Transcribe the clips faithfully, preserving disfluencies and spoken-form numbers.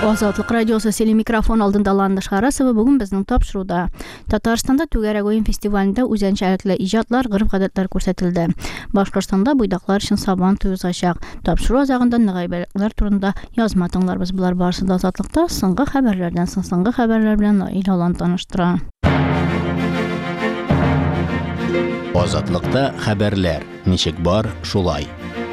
Азатлык радиосы сели микрофон алдында Ландыш Харасова бүгін біздің тапшыруда. Татарстанда Түгәрәк ойын фестивалінде үзенчәлекле иҗатлар, гырыф-гадәтләр күрсәтелде. Башкортстанда буйдаклар өчен сабан туй узачак. Тапшыру азагында ныгайбәлекләр турында язма тыңларбыз. Булар барысы да Азатлыкта соңгы хәбәрләрдән соң соңгы хәбәрләр белән Наил Алан таныштыра. Азатлыкта хәбәрләр. Ничек бар, шулай.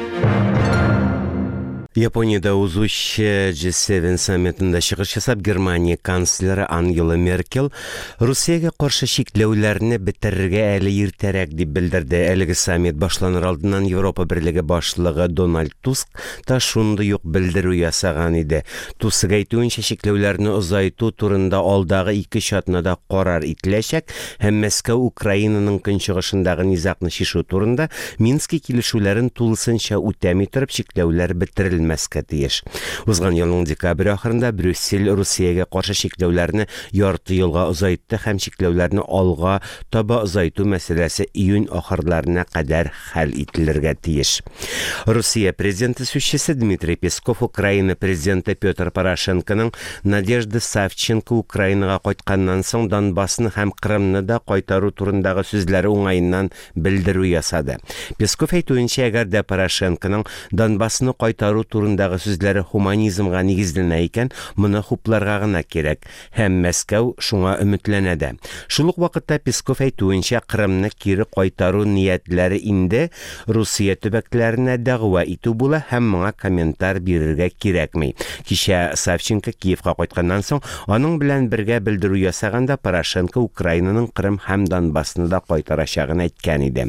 Японияда узучы джи севен саммитында чыгыш ясап Германия канцлеры Ангела Меркель Русиягә каршы шикләүләрне бетерергә әле иртәрәк дип белдерде. Әлеге саммит башланыр алдыннан Европа Берлеге башлыгы Дональд Туск та шундый ук белдерү ясаган иде. Туск әйтүенчә, шикләүләрне озайту турында алдагы ике чатнада карар ителәчәк һәм Мәскәү Украинаның көнчыгышындагы низакны чишү турында Минск килешүләрен тулысынча үтәми торып шикләүләр бетерелмәс. Мәскәтеш. Узган елның декабрь ахырында Брюссель Русиягә каршы шикләүләрне ярты елга озайтты һәм шикләүләрне алга таба озайту мәсьәләсе июнь ахырларына кадәр хәл ителергә тиеш. Русия президенты сүзчесе Дмитрий Песков Украина президенты Петр Порошенконың Надежда Савченко Украинага кайтканнан соң Донбассны һәм Крымны да кайтару турындагы сүзләре уңайыннан белдерү ясады. Песков әйтүенчә, әгәр дә Порошенконың Донбассны кайтару турындагы сүзләре хуманизмга нигезләнә икән, моны хупларга гына кирәк һәм Мәскәү шуңа өметләнә дә. Шул ук вакытта Песков әйтүенчә, Крымны кире кайтару ниятләре инде Русия төбәкләренә дәгъва итү була һәм моңа комментар бирергә кирәкми. Кичә Савченко Киевка кайтканнан соң аның белән бергә белдерү ясаганда Порошенко Украинаның Крым һәм Донбассны да кайтарачагын әйткән иде.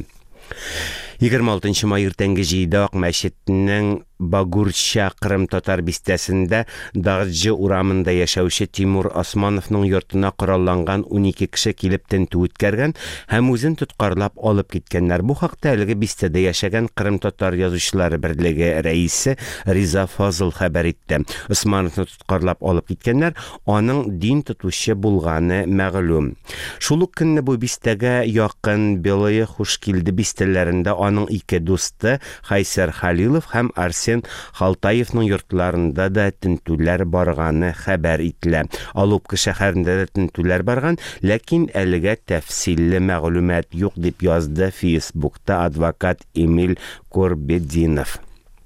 егерме алтынчы май иртәнге җидедә Ак мәчетенең Багурча Крым татар бистәсендә Дагыджы урамында яшәүче Тимур Османовның йортына коралланган унике кеше килеп тентү үткәргән һәм үзен тоткарлап алып киткәннәр. Бу хакта әлеге бистәдә яшәгән Крым татар язучылары берлеге рәисе Риза Фазыл хәбәр итте. Османовны тоткарлап алып киткәннәр аның дин тотучы булганы мәгълүм. Шул ук көнне бу бистәгә якын Белые Хушкилде бистәләрендә аның ике дусты Хайсер Халилов һәм Арсен Халтаевның йортларында да тентүләр барганы хәбәр ителә. Алупка шәһәрендә дә тентүләр барган, ләкин әлегә тәфсилле мәгълүмат юк дип язды Фейсбукта адвокат Эмиль Корбединов.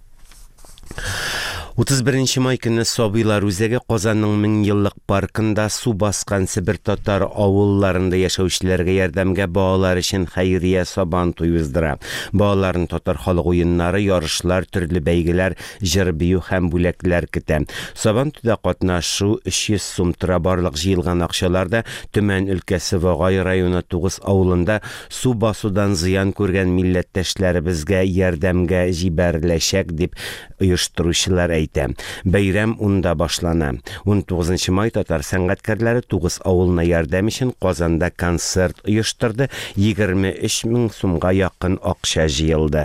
утыз беренче май көнне Сабыйлар үзәге Казанның мең еллык паркында су баскан Себер татар авылларында яшәүчеләргә ярдәмгә балалар өчен хәйрия сабан туй уздыра. Балаларны татар халык уеннары, ярышлар, төрле бәйгеләр, җыр бию һәм бүләкләр көтә. Сабан туйда катнашу өч йөз сум тора. Барлык җыелган акчаларда Төмән өлкәсе Вагай районы тугыз авылында су басудан зыян күргән милләттәшләребезгә ярдәмгә җибәреләчәк дип оештыручылар әйтә. Бәйрәм унда башлана. он тугызынчы май татар сәнгатькәрләре тугыз авылына ярдәм өчен Казанда концерт оештырды. егерме өч мең сумга якын акча җыелды.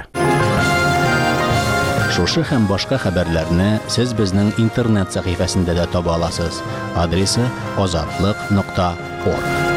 Шушы һәм башка хәбәрләрне сез безнең интернет сәхифәсендә дә таба аласыз. Адресы азатлык нокта орг.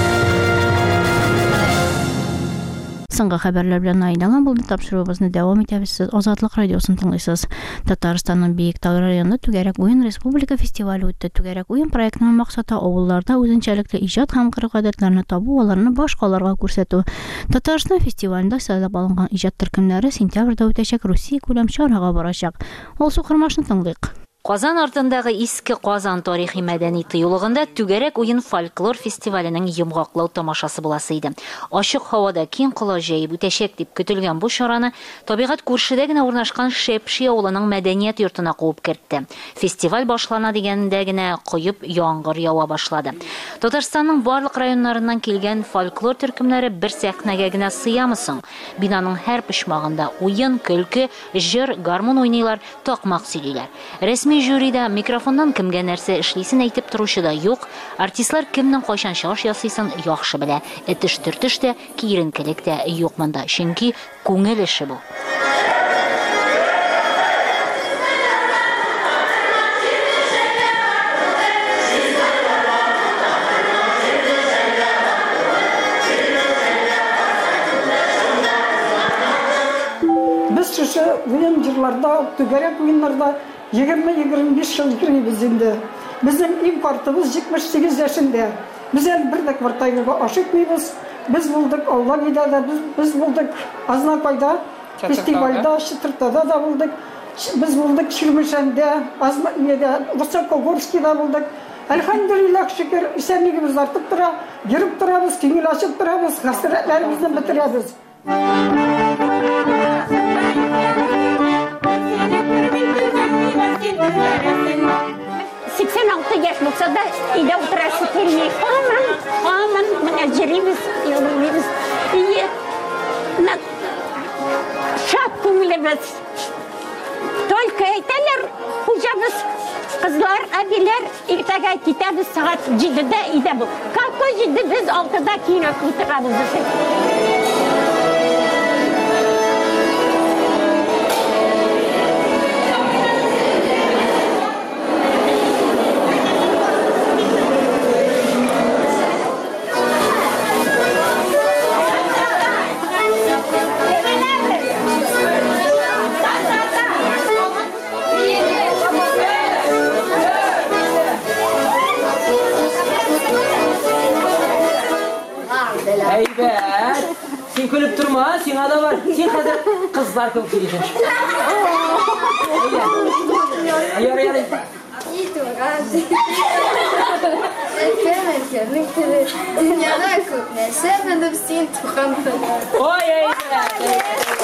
Соңгы хәбәрләр белән Наил Алан булды. Тапшыруыбызны дәвам итәбез. Сез Азатлык радиосын тыңлыйсыз. Татарстанның Биектау районында Түгәрәк уен республика фестивале үтте. Түгәрәк уен проектының максаты авылларда үзенчәлекле иҗат һәм гырыф-гадәтләрне табу, аларны башкаларга күрсәтү. Татарстан фестивалендә сайлап алынган иҗат төркемнәре сентябрьдә үтәчәк Русия күләм чарага барачак. Ул сукырмашны тыңлыйк. Казан артындагы иске Казан тарихи мәдәни тыюлыгында Түгәрәк уен фольклор фестиваленең йомгаклау тамашасы буласы иде. Ачык һавада киң кыла җәеп үтәчәк дип көтелгән бу чараны табигать күршедә генә урнашкан Шепши авылының мәдәният йортына куып кертте. Фестиваль башлана дигәндә генә коеп яңгыр ява башлады. Татарстанның барлык районнарыннан килгән фольклор төркемнәре бер сәхнәгә генә сыямы соң? Бинаның һәр почмагында уен, көлке, җыр, гармун уйныйлар, такмак сөйлиләр. Рәсми жюрида микрофоннан кемгә нәрсә эшлисен әйтеп торучы да юк. Артистлар кемнең кайчан чыгыш ясыйсын яхшы белә. Этеш-төртеш тә, киеренкелек тә юк монда, чөнки күңел эше бу. Без шушы уен җырларда, Түгәрәк уеннарда егерме егерме биш жыл йөрибез инде. Безнең импортыбыз җитмеш сигез яшендә. Без әле бер дә квартирага ашыкмыйбыз. Без булдык Аллаһида да, biz biz булдык Азнакайда, фестивальдә, Чытыртада да булдык. Biz булдык Чирмешәндә, Азмакиядә, Высокогорскида булдык. Әлхәмдүлилләх шөкер, исәнлегебез артып тора, йөреп торабыз, күңел ачып торабыз, хәсрәтләребезне бетерәбез. seksen altı yaş olsa da ile oturası kelmeyi. Aman, aman, menajeriyiz, yollarımız iyi. Şap kumulumuz. Только aytalar, hocamız, kızlar, abiler, irtaga kitabı saat cidide ide bu. Kalkı ciddi biz altıda kino kuturamız. Heybet. Sen kulüp durma, sen ada var. Sen hazır kızlar kulüp gidiyorsun. Ayar ayar. İyi tuğrazi. Efendim, kendini dünyada köpne. Sevmedim sen tuğandı. Oy heybet.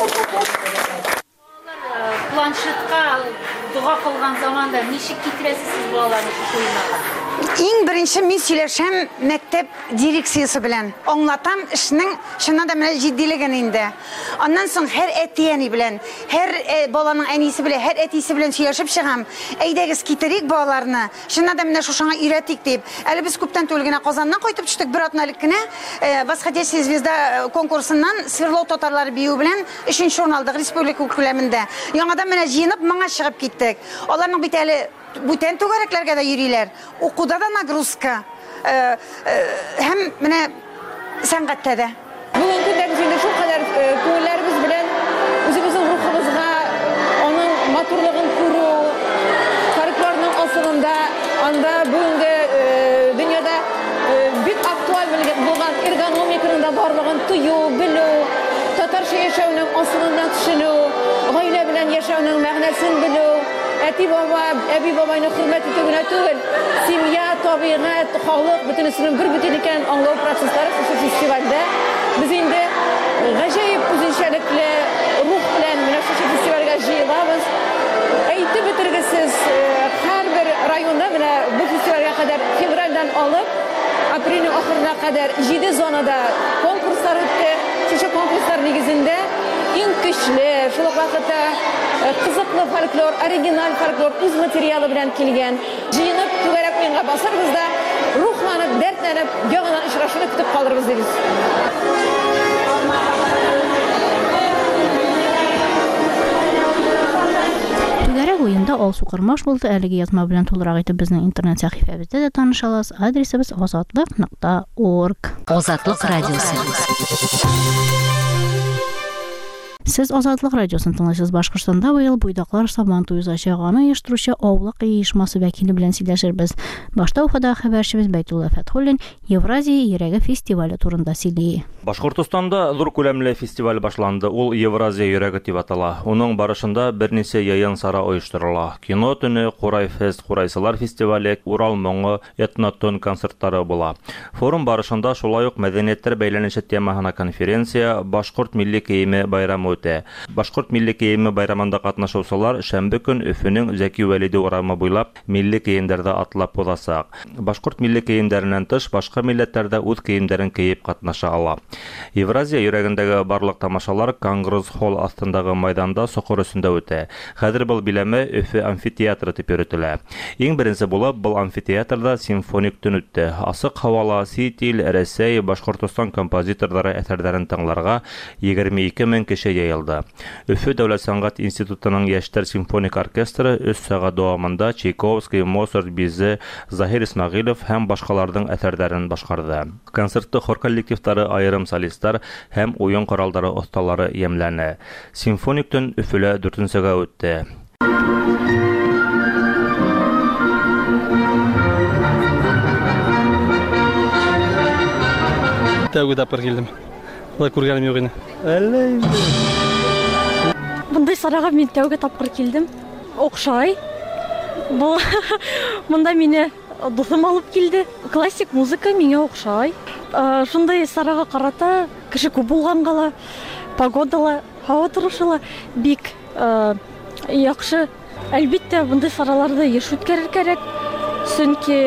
Planşetка дуга кылган заманда ничек китересиз сиз балаларны куймага? Иң беренче мин сөйләшәм мәктәп дирекциясе белән. Аңлатам эшнең шуннан да менә җиддилеген инде. Аннан соң һәр әтияни белән, һәр баланың әнисе белән, һәр әтисе белән сөйләшеп чыгам. Әйдәгез китерик балаларны. Шуннан да менә шушаңа өйрәтик дип. Әле без күптән түгел генә Казаннан кайтып төштек бер атналык кенә. Восходящая звезда конкурсыннан Свердлов татарлары бию белән өченче урын алдык республика күләмендә. Яңадан менә җыенып моңа чыгып киттек. Аларның бит әле бүтән түгәрәкләргә дә йөриләр. Укуда да нагрузка. Һәм менә сәнгатьтә дә. Бүгенге көндә без шул кадәр күңелләребез белән үзебезнең рухыбызга аның матурлыгын күрү, фольклорның асылында, анда бүгенге дөньяда бик актуаль булган эргономиканың да барлыгын тою, белү, татарча яшәүнең асылына төшенү, гаилә белән яшәүнең мәгънәсен белү, әти баба, әби бабайны хөрмәт итү генә түгел, семья, табигать, халык бөтенесенең бер бүтән икәнен аңлау процесслары шушы фестивальдә без инде гаҗәеп үзенчәлекле рух белән менә шушы фестивальгә җыелабыз. Әйтеп бетергесез, һәрбер районда менә бу фестивальгә кадәр февральдән алып апрельнең ахырына кадәр җиде зонада конкурслар үтте. Шушы конкурслар нигезендә иң көчле, шул ук вакытта кызыклы фольклор, оригинал фольклор үз материалы белән килгән. Җыенып түгәрәк уенга басарбыз да, рухланып, дәртләнеп, яңадан очрашуны көтеп калырбыз дибез. Түгәрәк уенда алсу кырмаш булды. Әлеге язма белән тулырак итеп безнең интернет сәхифәбездә дә таныша аласыз. Адресыбыз азатлык нокта орг. Азатлык радиосы. Сез Азатлык радиосын тыңлыйсыз. Башкортстанда быел буйдаклар сабан туе узачак. Аны оештыручы Аулык оешмасы вәкиле белән сөйләшербез. Башта Уфада хәбәрчебез Бәйтулла Фәтхуллин Евразия йөрәге фестивале турында сөйли. Башкортстанда зур күләмле фестиваль башланды. Ул Евразия йөрәге дип атала. Уның барышында берничә яйын сара оештырыла. Кино төне, Курай фест, Курайсылар фестивале, Урал моңы, этнотон концертлары була. Форум барышында шулай ук мәдәнияттер бәйләнеше темаһына конференция, Башкорт милли киеме байрамы үтә. Башкорт милли киеме байрамында катнашучылар шәмбе көн Өфөнең Зәки Вәлиди урамы буйлап милли киемнәрдә атлап узачак. Башкорт милли киемнәреннән тыш башка милләтләрдә үз киемнәрен киеп катнаша ала. Евразия йөрәгендәге барлык тамашалар Конгресс холл астындагы майданда сокыр өстендә үтә. Хәзер был биләме Өфе амфитеатры дип йөртелә. Иң беренче булып был амфитеатрда симфоник төн үтте. Асык һавала Ситил, Рәсәй, Башкортстан композиторлары әсәрләрен тыңларга егерме ике мең кеше йыелды. Өфе дәүләт сәнгать институтының яшьтәр симфоник оркестры өч сәгать дәвамында Чайковский, Моцарт, Бизе, Заһир Исмәгыйлов һәм башкаларның әсәрләрен башкарды. Концертта хор коллективлары, айрым солистлар һәм уен коралдары осталары ямләнә. Симфоник төн Өфелә дүртенчегә үтте. тәүге тапкыр килдем. Болай күргәнем юк иде. Әллә инде. Мондай сарайга мин тәүге тапкыр килдем. Окшай. Бу монда мине дусым алып килде. Классик музыка миңа окшай. Шундай сарайга карата кеше күп булганга, погодала, һава торышыла бик яхшы. Әлбәттә, мондай сарайларда яш үткәрер кирәк. Чөнки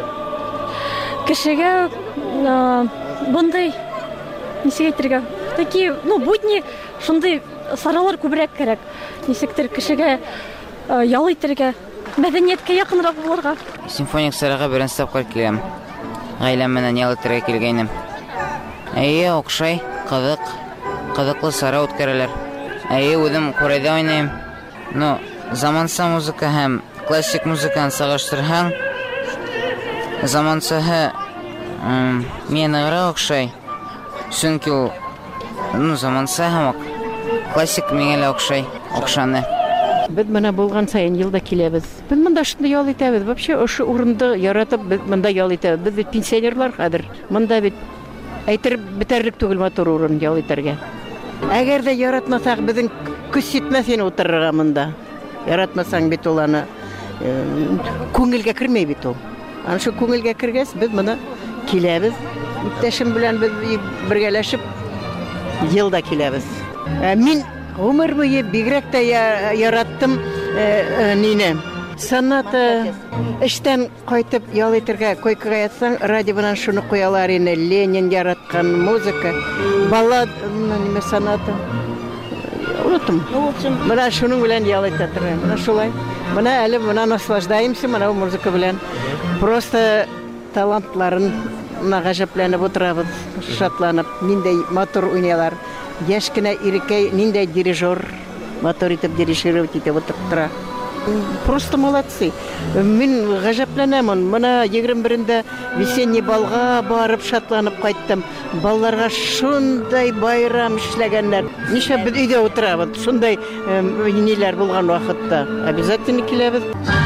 кешегә мондай ничек әйтергә, такие, ну, будни шундай сарайлар күбрәк кирәк. Ничектер кешегә ял итәргә, мәдәнияткә якынрак булырга. Симфоник сарайга беренче тапкыр киләм. Гаиләм менән ял итәргә килгәнем. Әйе, окшай, кызык, кызыклы сарай үткәрәләр. Әйе, үзем Корейда уйныйм. Ну, заманса музыка һәм классик музыканы сагыштырһаң, замансаһы миңа ныграк окшай. Чөнки ул, ну, заманса һәм классик миңа лә окшай, окшаны. Без менә булган сайын елда киләбез. Без монда шунда ял итәбез. Вообще ошо урында яратып без монда ял итәбез. Без бит пенсионерлар хәзер. Монда бит әйтер бетәрлек түгел матур урын ял итәргә. Әгәр дә яратмасак, безнең көч җитмәс ине утырырга монда. Яратмасаң бит ул аны күңелгә кермәй бит ул. Аны шу күңелгә кергәс, без моны киләбез. Иптәшем белән без бергәләшеп елда киләбез. Мин гомер буе бигрәк тә яраттым нине. Санаты эштән кайтып ял итәргә койкага ятсаң, радио белән шуны куялар ине. Ленин яраткан музыка, баллад, ниме санаты. Унутtum. Менә шуның белән ял итәр. Менә шулай. Менә әле менә наслаждаемся менә музыка белән. Просто талантларын гаҗәпләнеп утырабыз, шатланып, ниндәй матур уйныйлар. Яшь кенә ирекәй, ниндәй дирижер, матур итеп дирижировать итеп утырып тора. Просто молодцы. Мин гаҗәпләнәм. Менә егерме берендә весенний балга барып шатланып кайттым. Балларга шундай байрам эшләгәннәр. Нишлә без өйдә утырабыз? Шундай ниләр булган вакытта. Обязательно киләбез.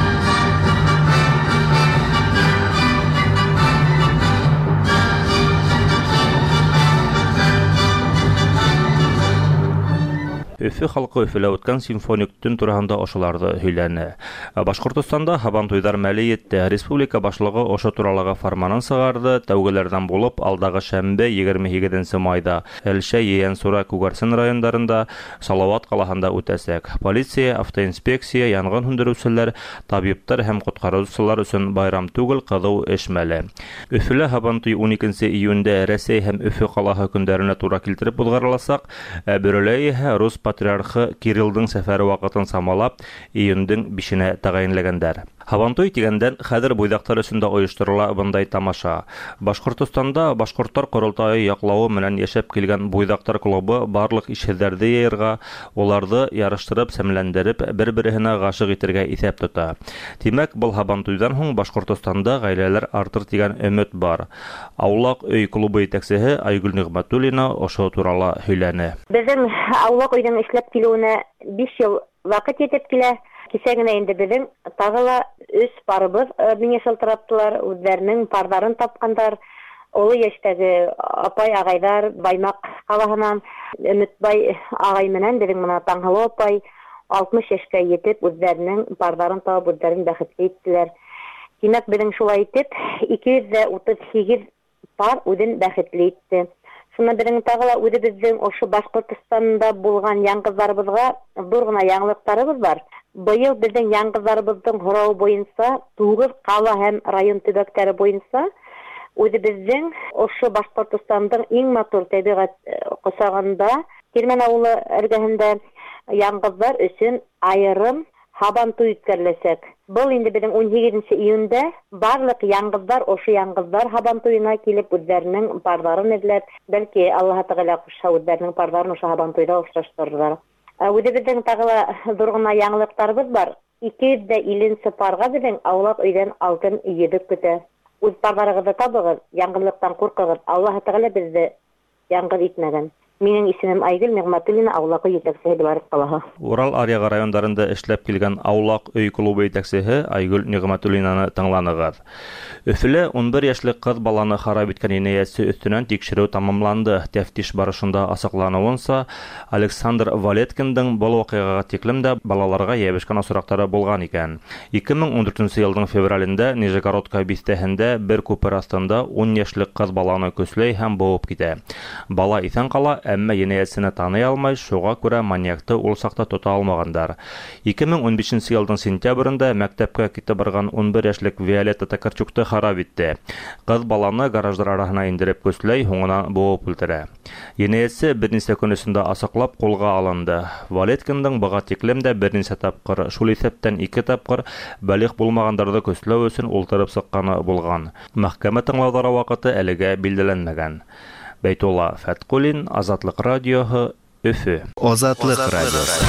Өфе халкы Өфелә үткән симфоник төн тураһында ошыларды һөйләне. Башкортстанда Һабан туйдар мәле етте. Республика башлыгы ошо туралыгы фарманын сыгарды. Тәүгеләрдән булып, алдагы шәмбе егерме һигезенче майда Әлшә, Йәнсура, Күгәрсен районнарында, Салават калаһында үтәсәк. Полиция, автоинспекция, янгын һүндерүчеләр, табиблар һәм коткаручылар өчен байрам түгел, кызу эш мәле. Өфелә Һабан туй уникенче июньдә Рәсәй һәм Өфе калаһы көндәренә туры килтереп булгарыласак, Бөрөләйһә Рус патриархы Кириллдың сәфәре вакытын самалап, июньдән бишенә тәгаенләгәннәр. Һабан туй дигәндән хәзер буйдаклар өчендә оештырыла бундай тамаша. Башкортстанда башкортлар корылтайы яклауы менән яшәп килгән буйдаклар клубы барлык ишһезләрне яырга, уларны ярыштырып, сәмләндереп, бер-беренә гашык итәргә исәп тота. Димәк, бу Һабан туйдан һуң Башкортстанда гаиләләр артыр дигән өмет бар. Аулак өй клубы итәкчесе Айгөл Нигъмәтуллина ошо турала һөйләне. Безнең аулак өйнең эшләп килүенә биш ел вакыт етеп килә. Кичәгенә инде безнең тагыла өч парыбыз миңа шылтыраптылар, үзләренең пардарын тапкандар. Олы яшьтәге апай агайлар Баймак калаһыннан Өметбай агай менән безнең менә Таңһылу апай алтмыш яшькә йетеп үзләренең пардарын табып, үзләрен бәхетле иттеләр. Димәк, безнең шулай итеп ике йөз утыз сигез пар үзен бәхетле итте. Шуны безнең тагыла үзебезнең ошо Башкортстанда булган яңгызларыбызга зур гына яңалыктарыбыз бар. Быел безнең яңгызларыбыздың һорау буенча тугыз кала һәм район төбәкләре буенча үзебезнең ошо Башкортстандың иң матур табигать косагында Кирмән авылы эргәһендә яңгызлар өчен айрым Һабан туй үткәреләчәк. Бу инде безнең он сигезенче июньдә барлык яңгызлар ошо яңгызлар Һабан туена килеп үзләренең парларын эзләп, бәлки Аллаһ Тәгалә кушса үзләренең парларын ошо Һабан туйда очраштырырлар. Үзебезнең тагыла зур гына яңалыктарыбыз бар. ике йөз илле парга безнең аулак өйдән алтын йөдек көтә. Үз парларыгызны табыгыз, яңгылыктан куркыгыз. Аллаһ Тәгалә безне яңгыр итмәгән. Минең исемем Айгөл Нигъмәтуллина, Аулакы җитәкчесе Белорет калаһы. Урал Арьяга райондарында эшләп килгән Аулак өй клубы җитәкчесе Айгөл Нигъмәтуллинаны тыңланыгыз. Өфөлә ун бер яшьлек кыз баланы харап иткән инәясе өстенән тикшерү тамамланды. Тәфтиш барышында асыклануынса, Александр Валеткиндың бу вакыйгага тиклем дә балаларга ябышкан асрактары булган икән. ике мең ун дүртенче елның февралендә Нижегородка бистәһендә бер күпер астында ун яшьлек кыз баланы көсләй һәм буып китә. Бала исән кала, әмма енәясене таный алмай, шуңа күрә маньякты ул сакта тота алмагандар. ике мең ун бишенче елның сентябрендә мәктәпкә китеп барган ун бер яшьлек Виолетта Токарчукты харап итте. Кыз баланы гараждар арасына индереп көсләй, һуңына буып үтерә. Енәясе берничә көн эчендә асыклап кулга алынды. Валеткиндың быга тиклем дә берничә тапкыр, шул исәптән ике тапкыр балигъ булмагандарды көсләү өчен ултырып сыкканы булган. Мәхкәмә тыңлаулары вакыты әлегә билгеләнмәгән. Бәйтулла Фәткулин, Азатлык радиоһы, Өфө. Азатлык радиосы.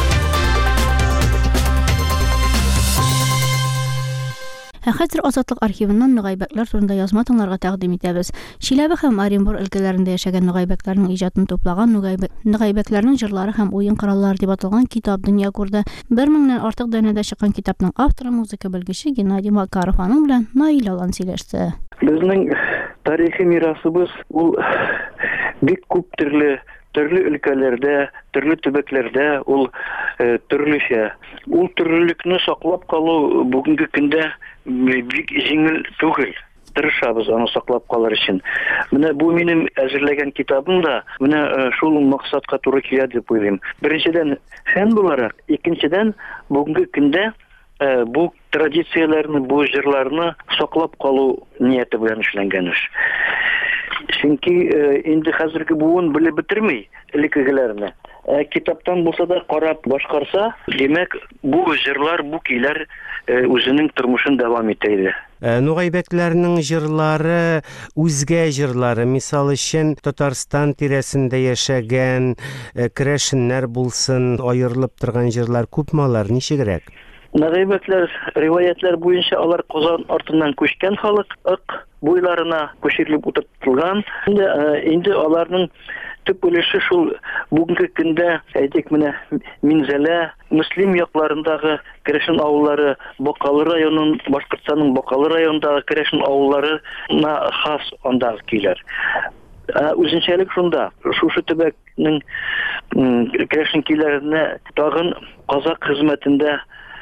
Хәзер Азатлык архивыннан нугайбәкләр турында язма тыңларга тәкъдим итәбез. Чиләбе һәм Оренбур өлкәләрендә яшәгән нугайбәкләрнең иҗатын туплаган нугайбәкләрнең җырлары һәм уен кораллары дип аталган китап дөнья күрде. бер меңнән артык данәдә чыккан китапның авторы, музыка белгече Геннадий Макаров аның белән Наил Алан сөйләште. Безнең тарихи мирасыбыз ул бик күп төрле төрле өлкәләрдә, төрле төбәкләрдә ул э, төрлечә. Ул төрлелекне саклап калу бүгенге көндә бик җиңел түгел. Тырышабыз аны саклап калыр өчен. Менә бу минем әзерләгән китабым да менә шул максатка туры килә дип уйлыйм. Беренчедән фән буларак, икенчедән бүгенге көндә э, бу традицияләрне, бу җырларны саклап калу нияте белән эшләнгән эш. Чөнки инде хәзерге буын белеп бетерми элеккегеләрне. Китаптан булса да карап башкарса, демәк, бу җырлар, бу көйләр үзенең тормышын дәвам итә иде. Нугайбәкләрнең җырлары үзгә җырлары, мисал өчен Татарстан тирәсендә яшәгән керәшеннәр булсын, аерылып торган җырлар күпме алар, ничегрәк? Нугайбәкләр риваятлар буенча алар Казан артыннан күчкән халык, ык буйларына күчерелеп утыртылган. Инде инде аларның төп өлеше шул бүгенге көндә, әйтик менә Минзәлә, Муслим якларындагы керәшен авыллары, Бакалы районының, Башкортстанның Бакалы районындагы керәшен авылларына хас андагы көйләр. Үзенчәлек шунда, шушы төбәкнең керәшен көйләренә тагын казак хезмәтендә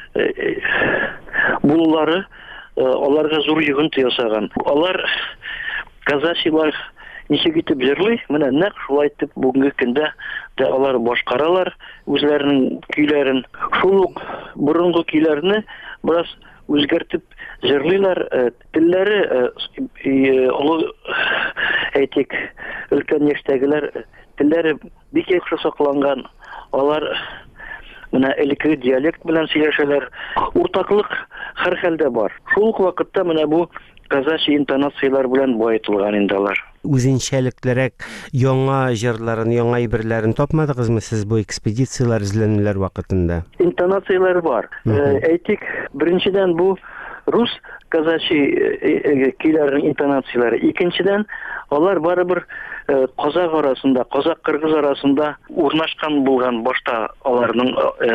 булулары аларга зур йогынты ясаган. Алар казачилар ничек итеп җырлый, менә нәкъ шулай итеп бүгенге көндә дә алар башкаралар үзләренең көйләрен. Шул ук борынгы көйләрне бераз үзгәртеп җырлыйлар. Телләре олы, әйтик, өлкән яшьтәгеләр телләре бик яхшы сакланган. Алар менә элекке диалект белән сөйләшәләр. Уртаклык һәр хәлдә бар. Шул ук вакытта менә бу казачи интонациялар белән баетылган инде алар. Үзенчәлеклерәк яңа җырларын, яңа әйберләрен тапмадыгызмы сез бу экспедициялар эзләнүләр вакытында? Интонациялар бар. Әйтик, беренчедән бу рус казачи көйләрнең интонациялары. Икенчедән алар барыбер казак арасында, казак-кыргыз арасында урнашкан булган башта аларның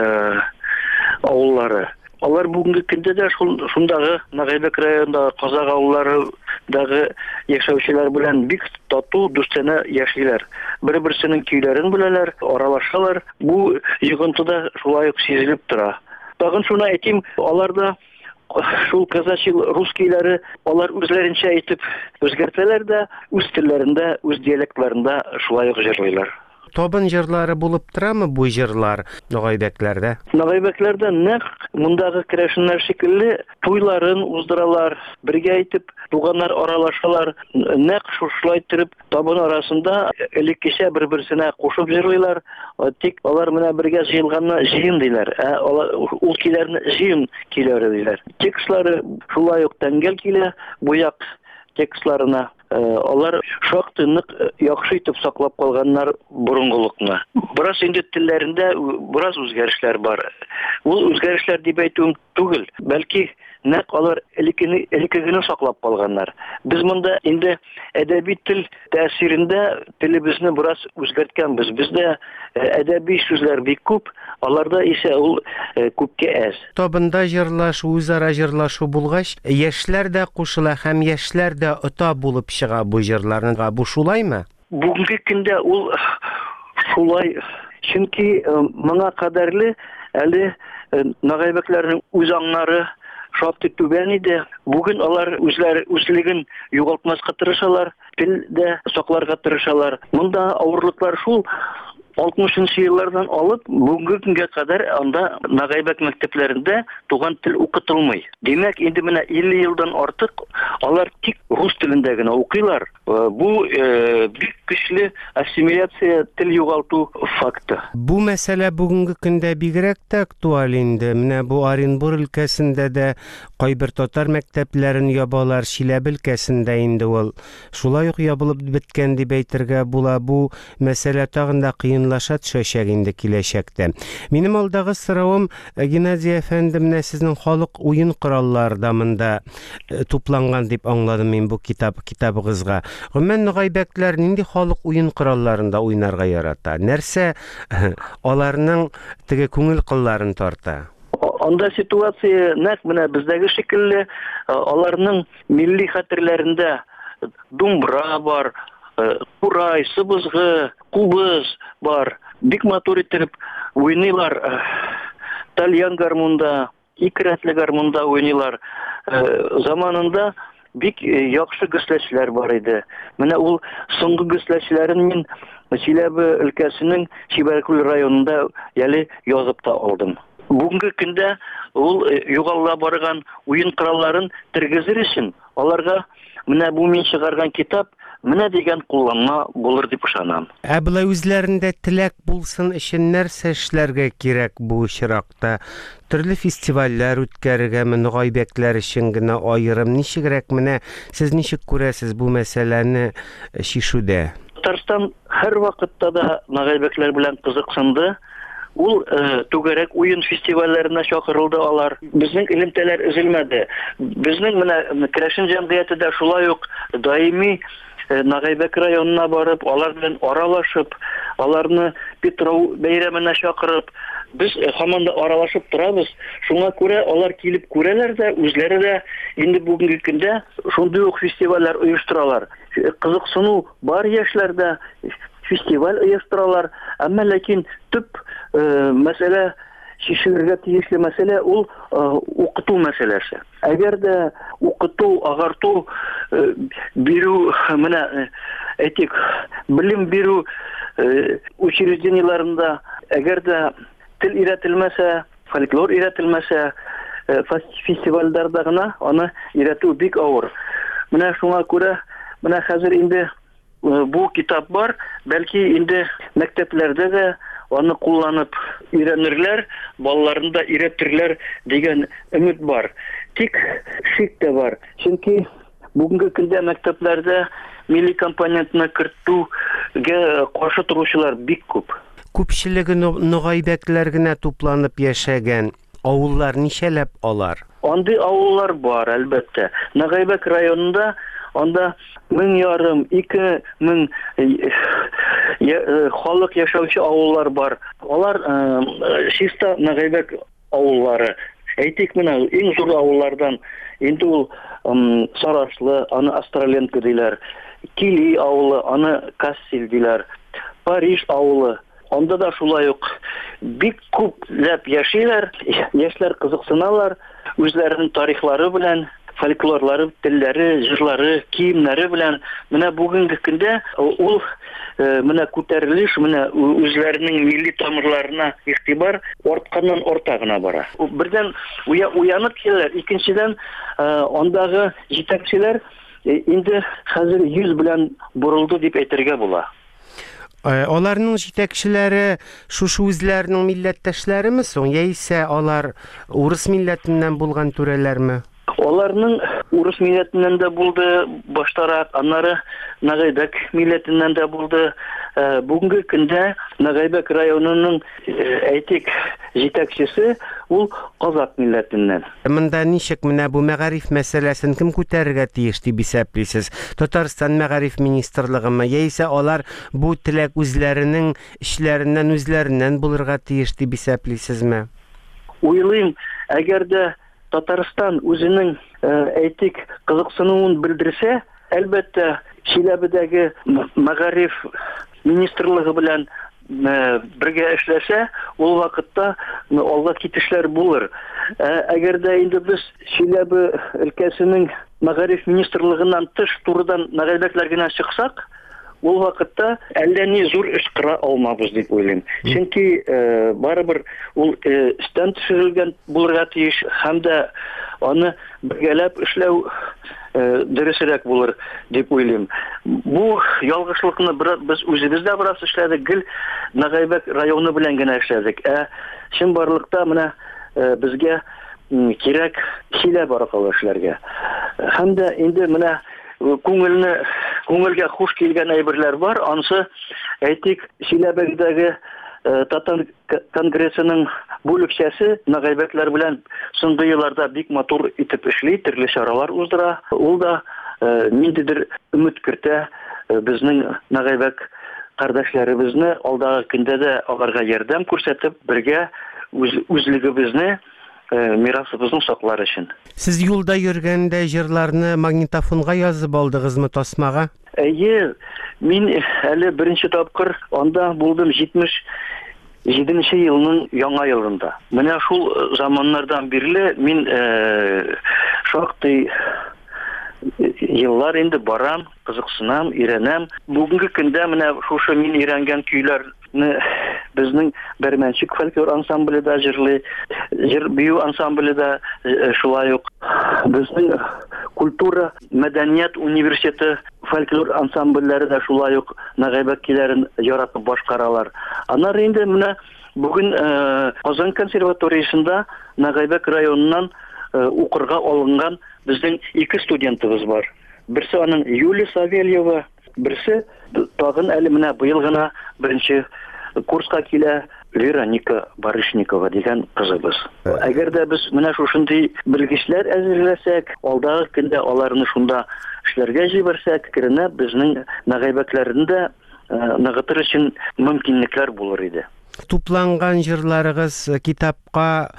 авыллары. Алар бүгенге көндә дә шул шундагы Нугайбәк районындагы казак авылларындагы яшәүчеләр белән бик тату дустана яшиләр. Бер-берсенең көйләрен беләләр, аралашалар. Бу йогынтыда шулай ук сизелеп тора. Тагын шуны әйтим, аларда шул казачи рус көйләре алар үзләренчә әйтеп үзгәртәләр дә, үз телләрендә, үз диалектларында шулай ук җырлыйлар. Табын җырлары булып торамы бу җырлар Нугайбәкләрдә? Нугайбәкләрдә нәкъ мондагы керәшеннәр шикелле туйларын уздыралар, бергә итеп туганнар аралашалар. Нәкъ шулай итеп табын арасында элеккечә бер-берсенә кушып җырлыйлар. Тик алар менә бергә җыелганны җыен диләр. Ул көйләрне җыен көйләре диләр. Текстлары шулай ук тәңгәл килә, буяк текстларына. Алар шактый нык яхшы итеп саклап калганнар борынгылыкны. Бераз инде телләрендә бераз үзгәрешләр бар. Ул үзгәрешләр дип әйтүем түгел, бәлки нәкъ алар элеккегене саклап калганнар. Без монда инде әдәби тел тәэсирендә телебезне бераз үзгәрткәнбез. Бездә әдәби сүзләр бик күп, аларда исә ул күпкә әз. Табында җырлашу, үзара җырлашу булгач, яшьләр дә кушыла һәм яшьләр дә ота булып чыга бу җырларга. Бу шулаймы? Бүгенге көндә ул шулай, чөнки моңа кадәрле әле нагайбәкләрнең үз аңнары шактый түбән иде. Бүген алар үзләре үзлеген югалтмаска тырышалар, телдә сакларга тырышалар. Монда авырлыклар шул алтмышынчы еллардан алып бүгенге көнгә кадәр анда нагайбәк мәктәпләрендә туган тел укытылмый. Димәк, инде менә илле елдан артык алар тик рус телендә генә укыйлар. Бу бик көчле ассимиляция, тел югалту факты. Бу мәсьәлә бүгенге көндә бигрәк тә актуаль инде. Менә бу Оренбур өлкәсендә дә кайбер татар мәктәпләрен ябалар, Чиләбе өлкәсендә инде ул. Шулай ук ябылып беткән дип әйтергә була. Бу мәсьәлә тагын да кыенлаша төшәчәк инде киләчәктә. Минем алдагы соравым, Геннадий әфәнде, менә сезнең халык уен кораллары да монда тупланган дип аңладым мин бу китап китабыгызга. Гомумән нагайбәкләр нинди халык уен коралларында уйнарга ярата? Нәрсә аларның теге күңел кылларын тарта? Анда ситуация нәкъ менә бездәге шикелле, аларның милли хәтерләрендә думбра бар, курай, сыбызгы, кубыз бар. Бик матур итеп уйныйлар. Тальян гармунда, ике рәтле гармунда уйныйлар. Заманында бик яхшы гөсләчләр бар иде. Менә ул соңгы гөсләчләрен мин Чиләбе өлкәсенең Чибәркүл районында яле язып та алдым. Бүгенге көндә ул югалла барган уен коралларын тергезер өчен аларга менә бу мин чыгарган китап менә дигән кулланма булыр дип ышанам. Ә булай үзләрендә теләк булсын өчен нәрсә эшләргә кирәк бу чиракта? Төрле фестивальләр үткәрергәме, нагайбәкләр өчен генә аерым ничегрәк, менә сез ничек күрәсез бу мәсьәләне шишүдә? Татарстан һәр вакытта да нагайбәкләр белән кызыксынды. Ул түгәрәк уен фестивальләренә чакырылды алар. Безнең элемтәләр өзелмәде. Безнең менә Керәшен җәмгыяте дә шулай ук даими Нагайбәк районына барып, алар белән аралашып, аларны Петров бәйрәменә чакырып, без һаман да аралашып торабыз. Шуңа күрә алар килеп күрәләр дә, үзләре дә инде бүгенге көндә шундый ук фестивальләр оештыралар. Кызыксыну бар яшьләрдә фестиваль оештыралар, әмма ләкин төп мәсьәлә, шишелергә тиешле мәсьәлә ул укыту мәсьәләсе. Әгәр дә укыту, агарту, бирү, менә әйтик, белем бирү учреждениеларында әгәр дә тел өйрәтелмәсә, фольклор өйрәтелмәсә, фестивальләрдә генә аны өйрәтү бик авыр. Менә шуңа күрә, менә хәзер инде бу китап бар, бәлки инде мәктәпләрдә дә аны кулланып өйрәнерләр, балаларны да өйрәтерләр дигән өмет бар. Тик шик тә бар. Чөнки бүгенге көндә мәктәпләрдә милли компонентны кертүгә каршы торучылар бик күп. Күпчелеге нагайбәкләр генә тупланып яшәгән авыллар ничәләп алар? Андый авыллар бар, әлбәттә. Нагайбәк районында анда мең ярым, ике мең халык яшәүче авыллар бар. Алар чиста Нагайбәк авыллары. Әйтик, менә иң зур авыллардан инде ул Сарашлы, аны Астраленко диләр. Кили авылы, аны Кассил диләр. Париж авылы. Анда да шулай ук бик күпләп яшиләр, яшьләр кызыксыналар үзләренең тарихлары белән, фольклорлары, телләре, җырлары, киемнәре белән. Менә бүгенге көндә ул менә күтәрелеш, менә үзләренең милли тамырларына игътибар артканнан арта гына бара. Бердән уянып киләләр, икенчедән андагы җитәкчеләр инде хәзер йөз белән бурылды дип әйтергә була. Аларның җитәкчеләре шушы үзләренең милләттәшләреме соң, яисә алар урыс милләтеннән булган түрәләрме? Аларның урыс милләтеннән дә булды баштарак, аннары Нагайбек милләтеннән дә булды. Бүгенге көндә Нагайбек районының әйтик җитәкчесе ул казак милләтеннән. Монда ничек менә бу мәгариф мәсьәләсен кем күтәрергә тиеш дип исәплисез? Татарстан мәгариф министрлыгымы яисә алар бу теләк үзләренең эшләреннән үзләреннән булырга тиеш дип исәплисезме? Уйлыйм, әгәр дә Татарстан үзенең әйтик кызыксынуын белдерсә, әлбәттә Чиләбедәге мәгариф министрлыгы белән бергә эшләсә, ул вакытта алга китешләр булыр. Әгәр дә инде без Чиләбе өлкәсенең мәгариф министрлыгыннан тыш турыдан Нагайбәкләр генә чыксак, ул вакытта әллә ни зур эш кыра алмабыз дип уйлыйм. Чөнки барыбер ул истән төшерелгән булырга тиеш һәм дә аны бергәләп эшләү дөресрәк булыр дип уйлыйм. Бу ялгышлыкны без үзебез дә бераз эшләдек, гел Нагайбек районы белән генә эшләдек. Ә чын барлыкта менә безгә кирәк Чиләбе аркылы эшләргә. Һәм дә инде менә күңелне күңелгә хуш килгән әйберләр бар. Ансы әйтик Чиләбедәге Татар конгрессының бүлекчәсе Нагайбәкләр белән соңгы елларда бик матур итеп эшли, төрле чаралар уздыра. Ул да ниндидер өмет кертә безнең Нагайбәк кардәшләребезне алдагы көндә дә аларга ярдәм күрсәтеп, бергә үзлегебезне, мирасыбызны саклар өчен. Сез юлда йөргәндә җырларны магнитофонга язып алдыгызмы тасмага? Әйе, мин әле беренче тапкыр анда булдым җитмеш җиденче елның яңа елында. Менә шул заманнардан бирле мин шактый еллар инде барам, кызыксынам, өйрәнәм. Бүгенге көндә менә шушы мин өйрәнгән көйләрне безнең Бәрмәнчек фольклор ансамбледа җырлый, җыр бию ансамбледа шулай ук безнең культура, мәдәният университеты фольклор ансамбльләре дә шулай ук Нагайбәк көйләрен яратып башкаралар. Аннары инде менә бүген Казан консерваториясында Нагайбәк районыннан укырга алынган безнең ике студентыбыз бар. Берсе аның Юлия Савельева, берсе тагын әле менә быел гына беренче курска килә Вероника Барышникова дигән кызыбыз. Әгәр дә без менә шушындый белгечләр әзерләсәк, алдагы көндә аларны шунда эшләргә җибәрсәк, керенә безнең Нагайбәкләрендә ныгытыр өчен мөмкинлекләр булыр иде. Тупланган җырларыгыз китапка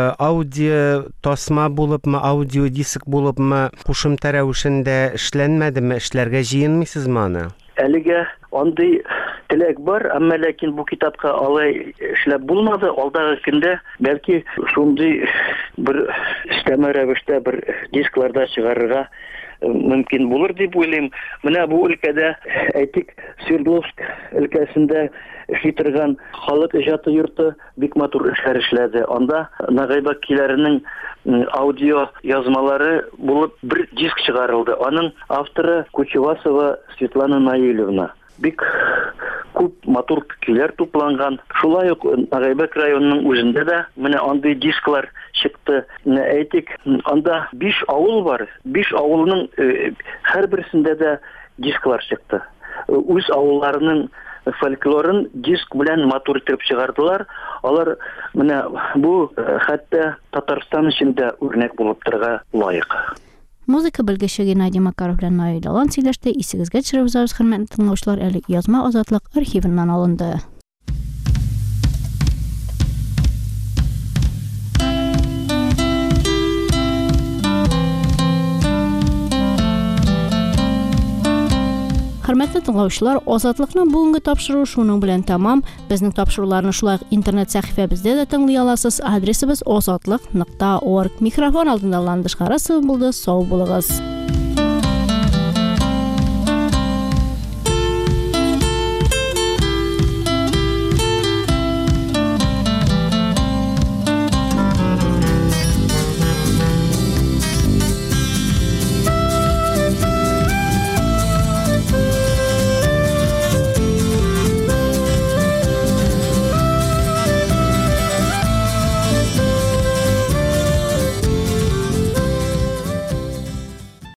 аудио тасма булыпмы, аудио диск булыпмы, кушымта рәвешендә эшләнмәдеме, эшләргә җыенмыйсызмы аны? Әлегә андый теләк бар, әмма ләкин бу китапка алай эшләп булмады. Алдагы көндә бәлки шундый бер истәмә рәвештә бер дискларда чыгарырга мөмкин булыр дип уйлыйм. Менә бу өлкәдә әйтик Свердловск өлкәсендә эшли торган халык иҗаты йорты бик матур эшләр эшләде. Анда Нагайбәк көйләренең аудио язмалары булып бер диск чыгарылды. Аның авторы Кучевасова Светлана Наилевна. Бик күп матур көйләр тупланган. Шулай ук Нагайбәк районының үзендә дә менә андый дисклар чыкты. Әйтик, анда биш авыл бар. биш авылның һәрберсендә дә дисклар чыкты. Үз авылларының фольклорын диск белән матур итеп чыгардылар. Алар менә бу хәтта Татарстан өчен дә үрнәк булып торырга лаек. Музыка белгече Геннадий Макаров белән Наил Алан сөйләште. Исегезгә төшерәбез, хөрмәтле тыңлаучылар, әле язма Азатлык архивыннан алынды. Хөрмәтле тыңлаучылар, Азатлыкның бүгенге тапшыруы шуның белән тәмам. Безнең тапшыруларны шулай интернет сәхифәбездә дә тыңлый аласыз. Адресыбыз азатлык нокта орг. Микрофон алдында Ландыш Харасов булды. Сау булыгыз.